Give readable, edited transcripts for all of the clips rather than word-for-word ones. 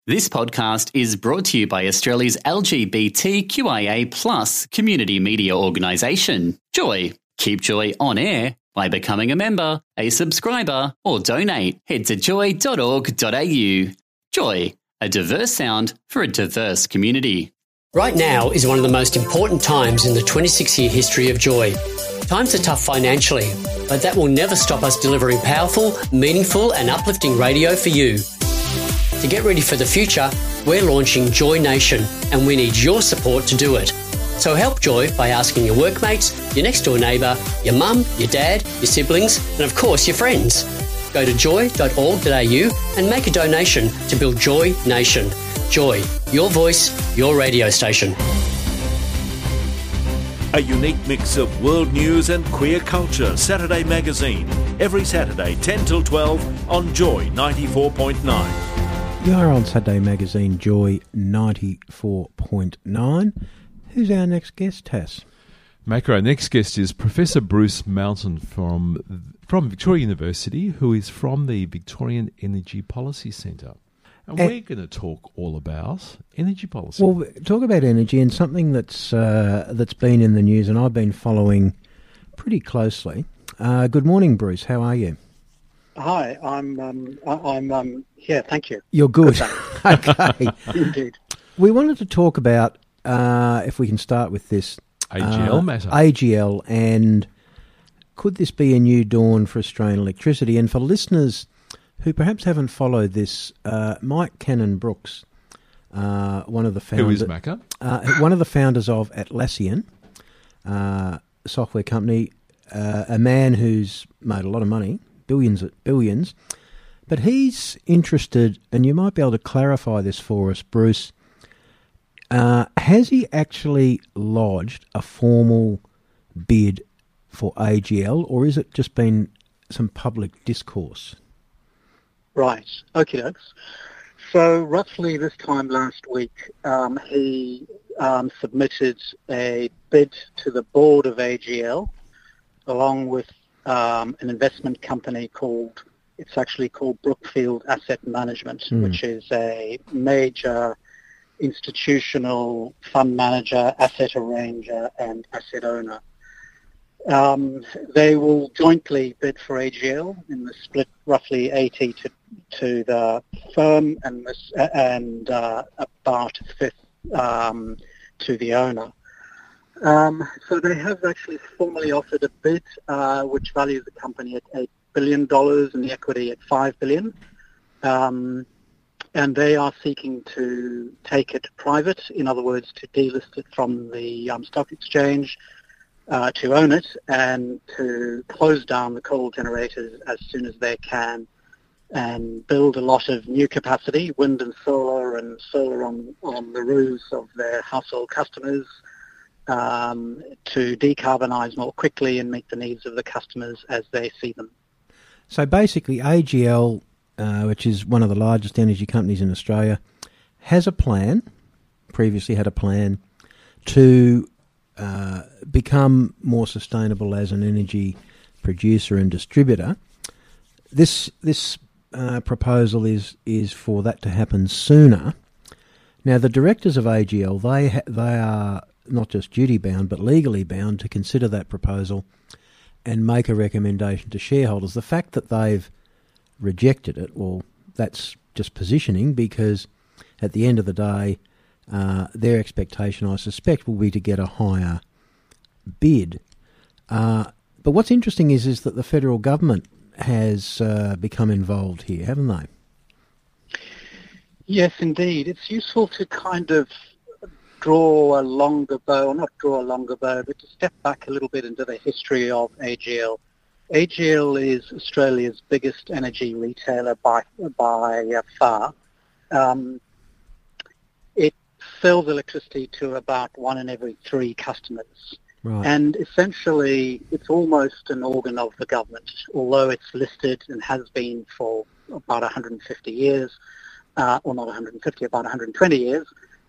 This podcast is brought to you by Australia's LGBTQIA+ community media organisation, Joy. Keep Joy on air by becoming a member, a subscriber, or donate. Head to joy.org.au. Joy, a diverse sound for a diverse community. Right now is one of the most important times in the 26-year history of Joy. Times are tough financially, but that will never stop us delivering powerful, meaningful and uplifting radio for you. To get ready for the future, we're launching Joy Nation, and we need your support to do it. So help Joy by asking your workmates, your next door neighbour, your mum, your dad, your siblings, and of course your friends. Go to joy.org.au and make a donation to build Joy Nation. Joy, your voice, your radio station. A unique mix of world news and queer culture. Saturday Magazine. Every Saturday, 10 till 12 on Joy 94.9. You are on Saturday Magazine, Joy 94.9. Who's our next guest, Tass? Maker, our next guest is Professor Bruce Mountain from Victoria University, who is from the Victorian Energy Policy Centre. And we're going to talk all about energy policy. Well, talk about energy and something that's been in the news and I've been following pretty closely. Good morning, Bruce. How are you? Hi, I'm here. Thank you. You're good. Okay. Indeed. We wanted to talk about, if we can start with this, AGL matter. AGL, and could this be a new dawn for Australian electricity? And for listeners who perhaps haven't followed this, Mike Cannon-Brookes, one of the founders, who is Macca? One of the founders of Atlassian software company, a man who's made a lot of money. Billions, but he's interested, and you might be able to clarify this for us, Bruce. Has he actually lodged a formal bid for AGL, or is it just been some public discourse? Right. Okay, dokes. So roughly this time last week, he submitted a bid to the board of AGL, along with an investment company called Brookfield Asset Management, which is a major institutional fund manager, asset arranger, and asset owner. They will jointly bid for AGL in the split roughly 80 to the firm and about a fifth to the owner. So they have actually formally offered a bid which values the company at $8 billion and the equity at $5 billion. And they are seeking to take it private, in other words, to delist it from the stock exchange, to own it, and to close down the coal generators as soon as they can and build a lot of new capacity, wind and solar on the roofs of their household customers, to decarbonise more quickly and meet the needs of the customers as they see them. So basically AGL, which is one of the largest energy companies in Australia, previously had a plan to become more sustainable as an energy producer and distributor. This proposal is for that to happen sooner. Now, the directors of AGL, they are not just duty bound but legally bound to consider that proposal and make a recommendation to shareholders. The fact that they've rejected it, well, that's just positioning, because at the end of the day, their expectation, I suspect, will be to get a higher bid. But what's interesting is that the federal government has become involved here, haven't they? Yes, indeed. It's useful to kind of draw a longer bow, or not draw a longer bow, but to step back a little bit into the history of AGL. AGL is Australia's biggest energy retailer by far. It sells electricity to about 1 in every 3 customers. Right. And essentially, it's almost an organ of the government, although it's listed and has been for about 150 years, or not 150, about 120 years.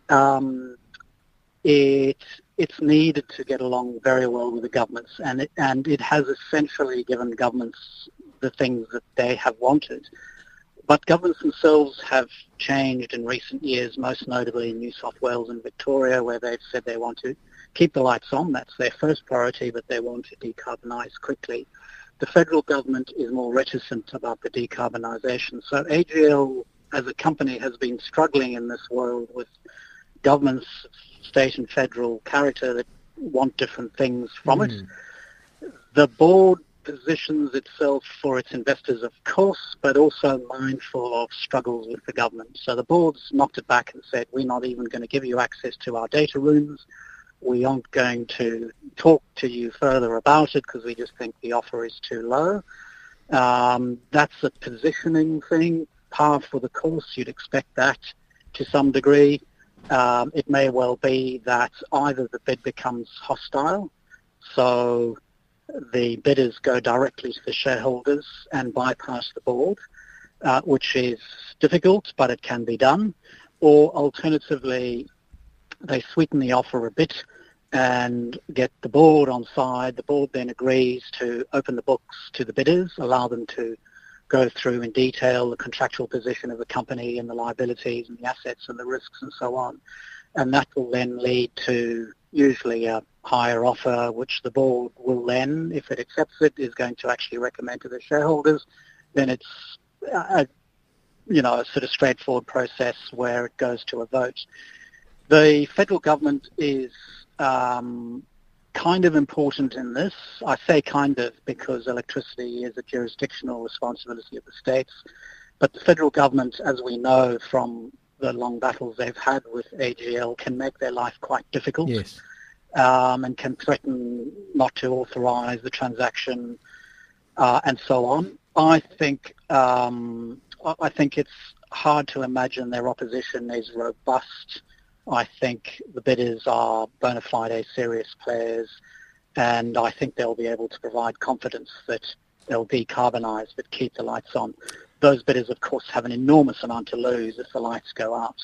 It's needed to get along very well with the governments, and it has essentially given governments the things that they have wanted. But governments themselves have changed in recent years, most notably in New South Wales and Victoria, where they've said they want to keep the lights on. That's their first priority, but they want to decarbonise quickly. The federal government is more reticent about the decarbonisation. So AGL as a company has been struggling in this world with governments, state and federal character, that want different things from it. The board positions itself for its investors, of course, but also mindful of struggles with the government. So the board's knocked it back and said, we're not even going to give you access to our data rooms. We aren't going to talk to you further about it because we just think the offer is too low. That's a positioning thing, par for the course. You'd expect that to some degree. It may well be that either the bid becomes hostile, so the bidders go directly to the shareholders and bypass the board, which is difficult, but it can be done. Or alternatively, they sweeten the offer a bit and get the board on side. The board then agrees to open the books to the bidders, allow them to go through in detail the contractual position of the company and the liabilities and the assets and the risks and so on. And that will then lead to usually a higher offer, which the board will then, if it accepts it, is going to actually recommend to the shareholders. Then it's a sort of straightforward process where it goes to a vote. The federal government is kind of important in this. I say kind of because electricity is a jurisdictional responsibility of the states, but the federal government, as we know from the long battles they've had with AGL, can make their life quite difficult. Yes. And can threaten not to authorise the transaction and so on. I think it's hard to imagine their opposition is robust. I think the bidders are bona fide serious players, and I think they'll be able to provide confidence that they'll decarbonise but keep the lights on. Those bidders, of course, have an enormous amount to lose if the lights go out.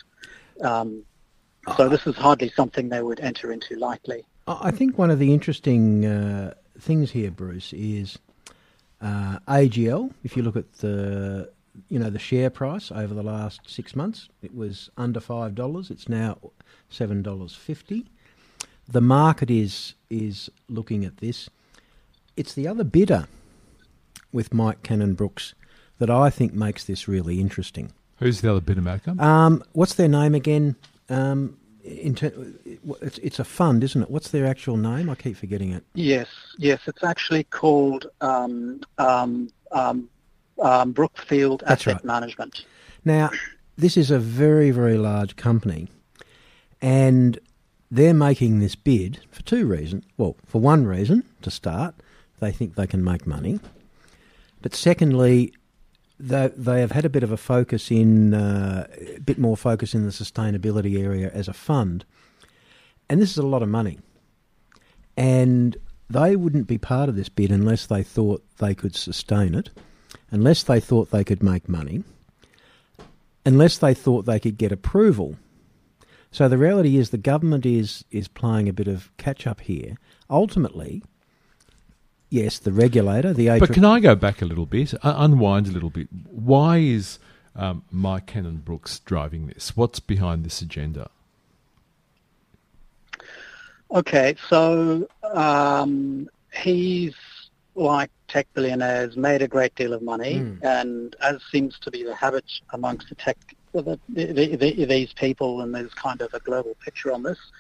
So this is hardly something they would enter into lightly. I think one of the interesting things here, Bruce, is AGL. If you look at the share price over the last 6 months, it was under $5. It's now $7.50. The market is looking at this. It's the other bidder with Mike Cannon-Brookes that I think makes this really interesting. Who's the other bidder, Malcolm? What's their name again? It's a fund, isn't it? What's their actual name? I keep forgetting it. Yes. It's actually called Brookfield Asset Management. Now, this is a very, very large company, and they're making this bid for two reasons. Well, for one reason, to start, they think they can make money. But secondly, they have had a bit of a focus a bit more focus in the sustainability area as a fund. And this is a lot of money. And they wouldn't be part of this bid unless they thought they could sustain it, unless they thought they could make money, unless they thought they could get approval. So the reality is the government is playing a bit of catch-up here. Ultimately, yes, the regulator, the But can I go back a little bit, unwind a little bit? Why is Mike Cannon-Brookes driving this? What's behind this agenda? Okay, so he's, like tech billionaires, made a great deal of money, and as seems to be the habit amongst the tech, these people, and there's kind of a global picture on this,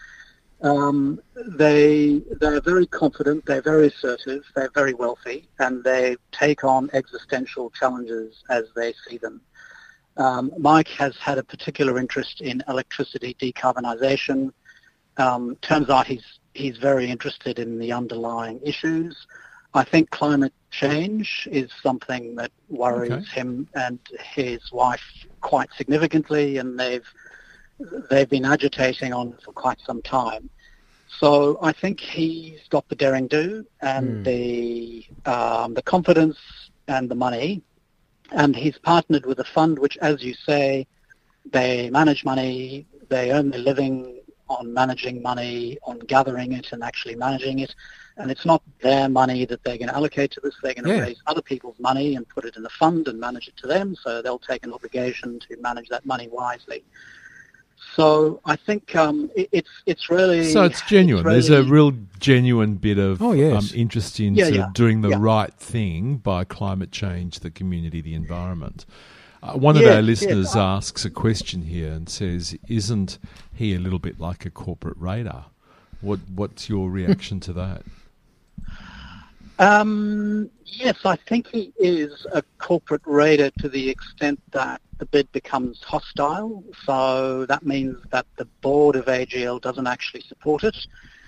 they're very confident, they're very assertive, they're very wealthy, and they take on existential challenges as they see them. Mike has had a particular interest in electricity decarbonisation. Turns out he's very interested in the underlying issues. I think climate change is something that worries him and his wife quite significantly, and they've been agitating on it for quite some time. So I think he's got the daring do and the confidence and the money, and he's partnered with a fund which, as you say, they manage money, they earn their living on managing money, on gathering it and actually managing it. And it's not their money that they're going to allocate to this. They're going to raise other people's money and put it in a fund and manage it to them. So they'll take an obligation to manage that money wisely. So I think it's really... So it's genuine. There's a real genuine bit of interest in doing the right thing by climate change, the community, the environment. One of our listeners asks a question here and says, isn't he a little bit like a corporate raider? What's your reaction to that? Yes, I think he is a corporate raider to the extent that the bid becomes hostile. So that means that the board of AGL doesn't actually support it.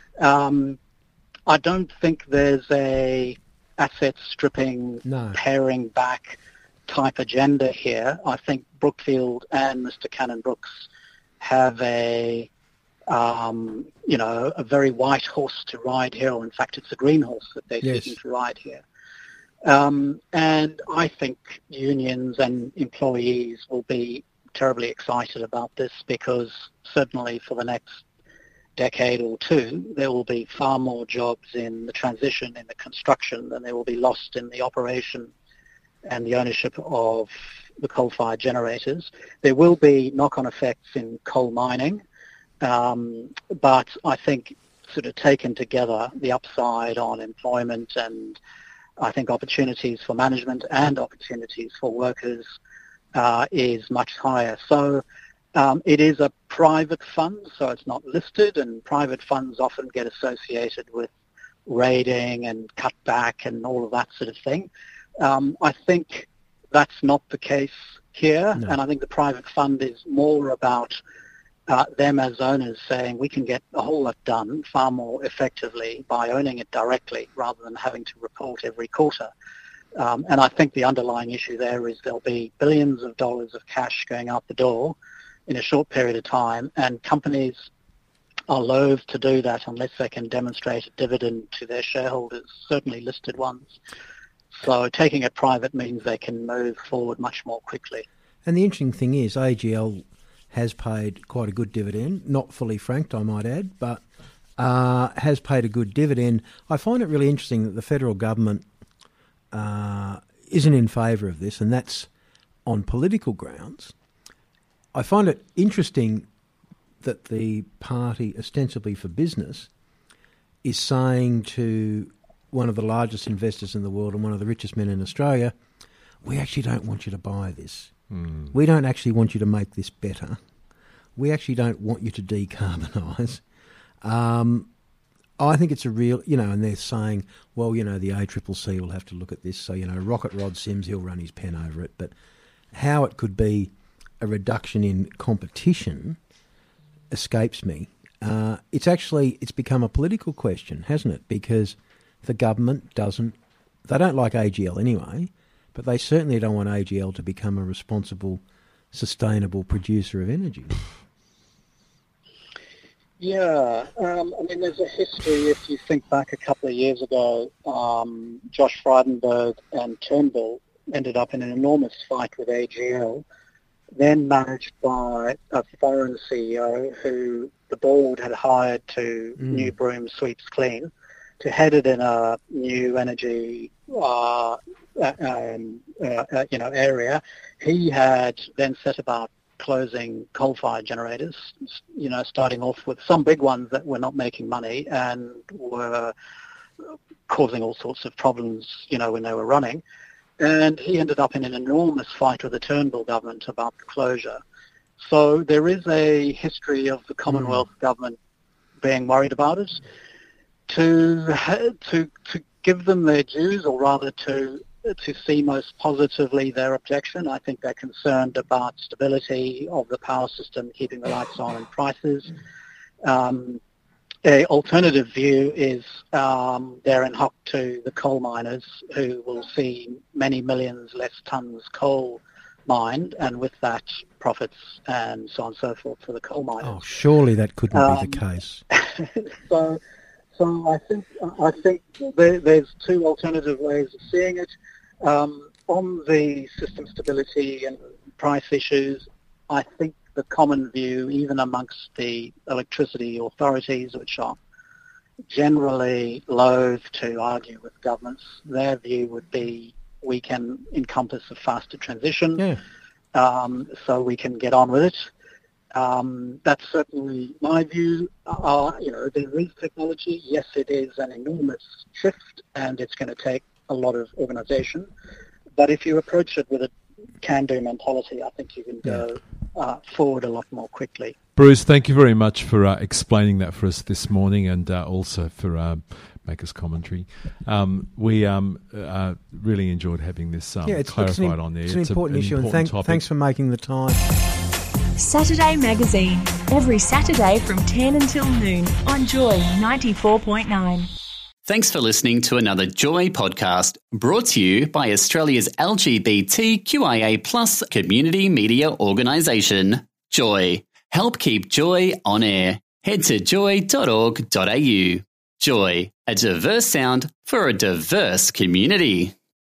I don't think there's a asset stripping, paring back type agenda here. I think Brookfield and Mr. Cannon-Brookes have a very white horse to ride here, or in fact it's a green horse that they're seeking to ride here. And I think unions and employees will be terribly excited about this, because certainly for the next decade or two, there will be far more jobs in the transition, in the construction, than there will be lost in the operation and the ownership of the coal-fired generators. There will be knock-on effects in coal mining, but I think sort of taken together, the upside on employment and I think opportunities for management and opportunities for workers is much higher. So it is a private fund, so it's not listed, and private funds often get associated with raiding and cutback and all of that sort of thing. I think that's not the case here, and I think the private fund is more about them as owners saying we can get a whole lot done far more effectively by owning it directly rather than having to report every quarter. And I think the underlying issue there is there'll be billions of dollars of cash going out the door in a short period of time, and companies are loath to do that unless they can demonstrate a dividend to their shareholders, certainly listed ones. So taking it private means they can move forward much more quickly. And the interesting thing is AGL has paid quite a good dividend, not fully franked, I might add, but has paid a good dividend. I find it really interesting that the federal government isn't in favour of this, and that's on political grounds. I find it interesting that the party, ostensibly for business, is saying to one of the largest investors in the world and one of the richest men in Australia, we actually don't want you to buy this. We don't actually want you to make this better. We actually don't want you to decarbonise. I think it's a real, and they're saying, well, the ACCC will have to look at this. So, Rocket Rod Sims, he'll run his pen over it. But how it could be a reduction in competition escapes me. It's become a political question, hasn't it? Because the government they don't like AGL anyway, but they certainly don't want AGL to become a responsible, sustainable producer of energy. Yeah, there's a history. If you think back a couple of years ago, Josh Frydenberg and Turnbull ended up in an enormous fight with AGL, then managed by a foreign CEO who the board had hired to new broom sweeps clean, to head it in a new energy area. He had then set about closing coal-fired generators, starting off with some big ones that were not making money and were causing all sorts of problems, when they were running. And he ended up in an enormous fight with the Turnbull government about the closure. So there is a history of the Commonwealth government being worried about it. To give them their dues, or rather to see most positively their objection, I think they're concerned about stability of the power system, keeping the lights on and prices. An alternative view is they're in hock to the coal miners, who will see many millions less tonnes coal mined, and with that profits and so on and so forth for the coal miners. Oh, surely that couldn't be the case. So I think there's two alternative ways of seeing it. On the system stability and price issues, I think the common view, even amongst the electricity authorities, which are, generally loath to argue with governments. Their view would be we can encompass a faster transition, so we can get on with it. That's certainly my view. There is technology. Yes, it is an enormous shift, and it's going to take a lot of organisation. But if you approach it with a can-do mentality, I think you can go forward a lot more quickly. Bruce, thank you very much for explaining that for us this morning, and also for Maker's Commentary. We really enjoyed having this clarified on there. It's an important issue, and thanks for making the time. Saturday Magazine, every Saturday from 10 until noon on Joy 94.9. Thanks for listening to another Joy podcast, brought to you by Australia's LGBTQIA+ community media organisation, Joy. Help keep Joy on air. Head to joy.org.au. Joy, a diverse sound for a diverse community.